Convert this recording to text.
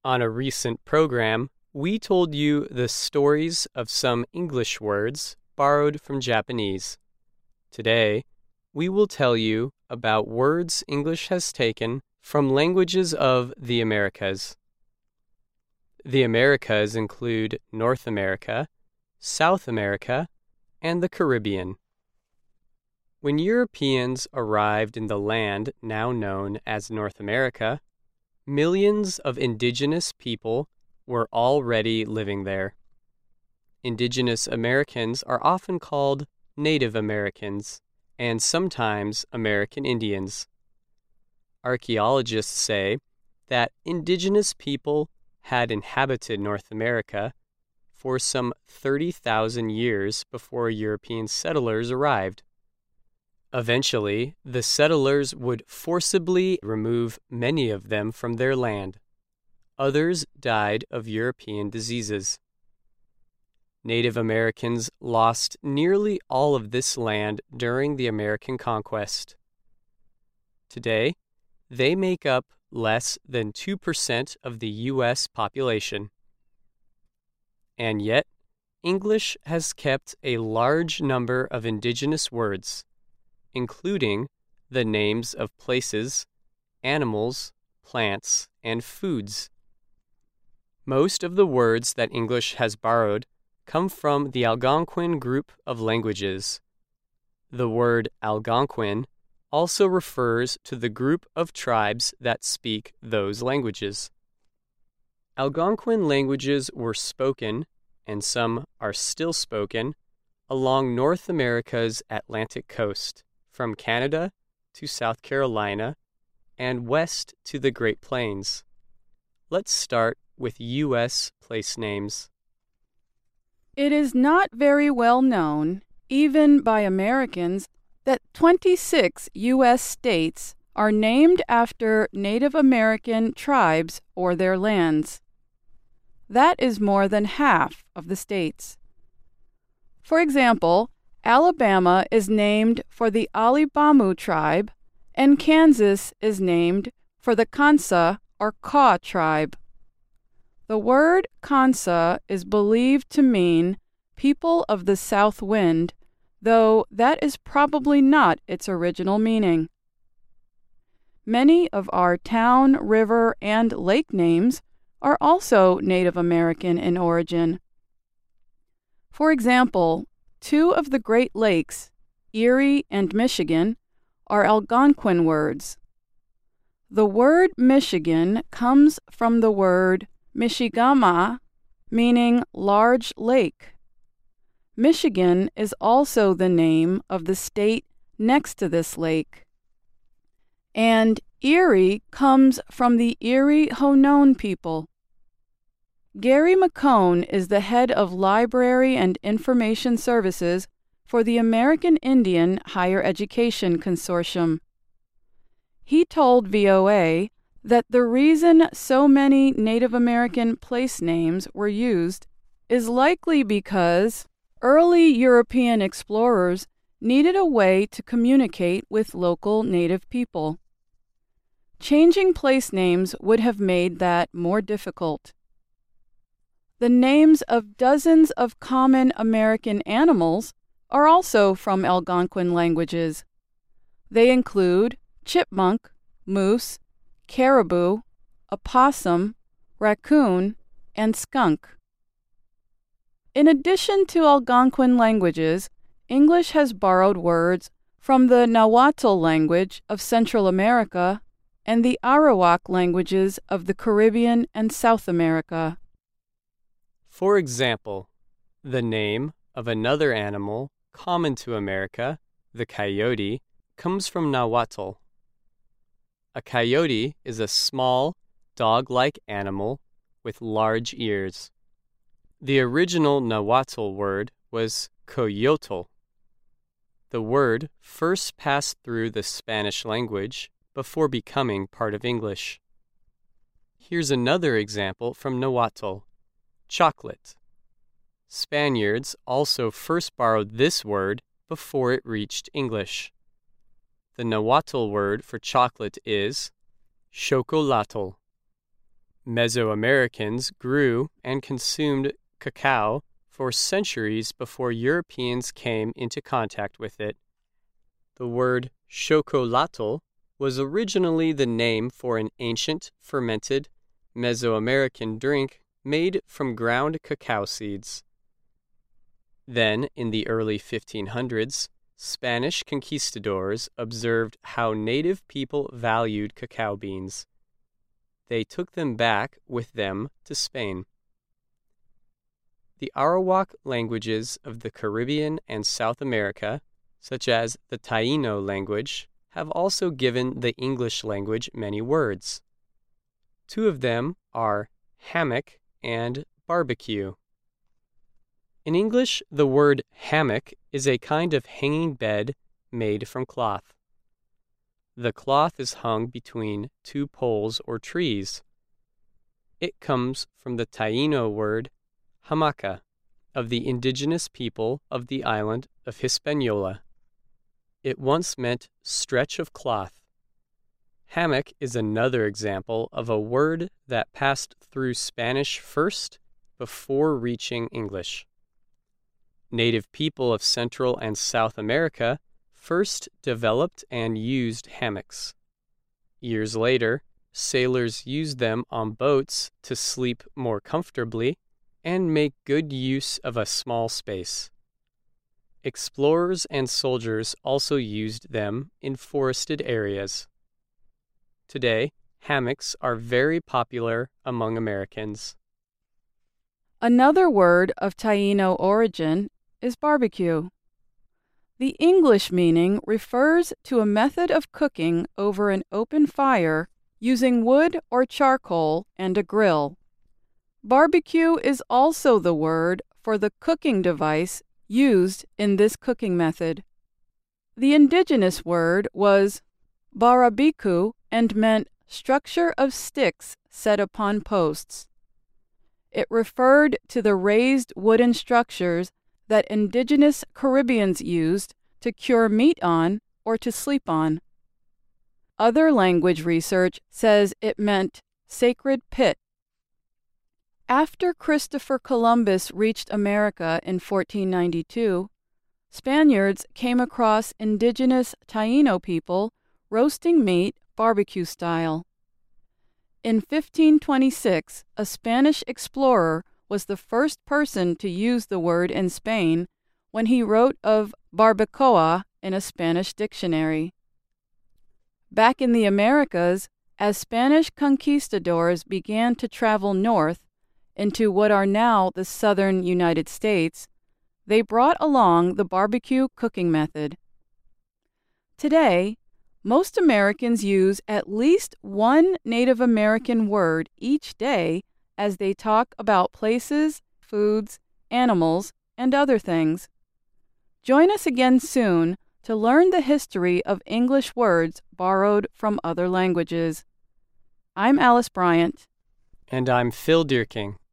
On a recent program, we told you the stories of some English words borrowed from Japanese. Today, we will tell you about words English has taken from languages of the Americas. The Americas include North America, South America, and the Caribbean. When Europeans arrived in the land now known as North America, millions of indigenous people were already living there. Indigenous Americans are often called Native Americans and sometimes American Indians. Archaeologists say that indigenous people had inhabited North America for some 30,000 years before European settlers arrived. Eventually, the settlers would forcibly remove many of them from their land. Others died of European diseases. Native Americans lost nearly all of this land during the American conquest. Today, they make up less than 2% of the U.S. population. And yet, English has kept a large number of indigenous words, including the names of places, animals, plants, and foods. Most of the words that English has borrowed come from the Algonquin group of languages. The word Algonquin also refers to the group of tribes that speak those languages. Algonquin languages were spoken, and some are still spoken, along North America's Atlantic coast, from Canada to South Carolina and west to the Great Plains. Let's start with U.S. place names. It is not very well known, even by Americans, that 26 U.S. states are named after Native American tribes or their lands. That is more than half of the states. For example, Alabama is named for the Alibamu tribe, and Kansas is named for the Kansa or Kaw tribe. The word Kansa is believed to mean people of the south wind, though that is probably not its original meaning. Many of our town, river, and lake names are also Native American in origin. For example, two of the Great Lakes, Erie and Michigan, are Algonquin words. The word Michigan comes from the word Michigama, meaning large lake. Michigan is also the name of the state next to this lake. And Erie comes from the Erie Honon people. Gary McCone is the head of Library and Information Services for the American Indian Higher Education Consortium. He told VOA that the reason so many Native American place names were used is likely because early European explorers needed a way to communicate with local Native people. Changing place names would have made that more difficult. The names of dozens of common American animals are also from Algonquin languages. They include chipmunk, moose, caribou, opossum, raccoon, and skunk. In addition to Algonquin languages, English has borrowed words from the Nahuatl language of Central America and the Arawak languages of the Caribbean and South America. For example, the name of another animal common to America, the coyote, comes from Nahuatl. A coyote is a small, dog-like animal with large ears. The original Nahuatl word was coyotl. The word first passed through the Spanish language before becoming part of English. Here's another example from Nahuatl: chocolate. Spaniards also first borrowed this word before it reached English. The Nahuatl word for chocolate is chocolatl. Mesoamericans grew and consumed cacao for centuries before Europeans came into contact with it. The word chocolatl was originally the name for an ancient, fermented Mesoamerican drink made from ground cacao seeds. Then, in the early 1500s, Spanish conquistadors observed how native people valued cacao beans. They took them back with them to Spain. The Arawak languages of the Caribbean and South America, such as the Taíno language, have also given the English language many words. Two of them are hammock and barbecue. In English, the word hammock is a kind of hanging bed made from cloth. The cloth is hung between two poles or trees. It comes from the Taíno word hamaca of the indigenous people of the island of Hispaniola. It once meant stretch of cloth. Hammock is another example of a word that passed through Spanish first before reaching English. Native people of Central and South America first developed and used hammocks. Years later, sailors used them on boats to sleep more comfortably and make good use of a small space. Explorers and soldiers also used them in forested areas. Today, hammocks are very popular among Americans. Another word of Taíno origin is barbecue. The English meaning refers to a method of cooking over an open fire using wood or charcoal and a grill. Barbecue is also the word for the cooking device used in this cooking method. The indigenous word was barabiku and meant structure of sticks set upon posts. It referred to the raised wooden structures that indigenous Caribbeans used to cure meat on or to sleep on. Other language research says it meant sacred pit. After Christopher Columbus reached America in 1492, Spaniards came across indigenous Taíno people roasting meat barbecue style. In 1526, a Spanish explorer was the first person to use the word in Spain when he wrote of barbacoa in a Spanish dictionary. Back in the Americas, as Spanish conquistadors began to travel north into what are now the southern United States, they brought along the barbecue cooking method. Today, most Americans use at least one Native American word each day as they talk about places, foods, animals, and other things. Join us again soon to learn the history of English words borrowed from other languages. I'm Alice Bryant. And I'm Phil Deerking.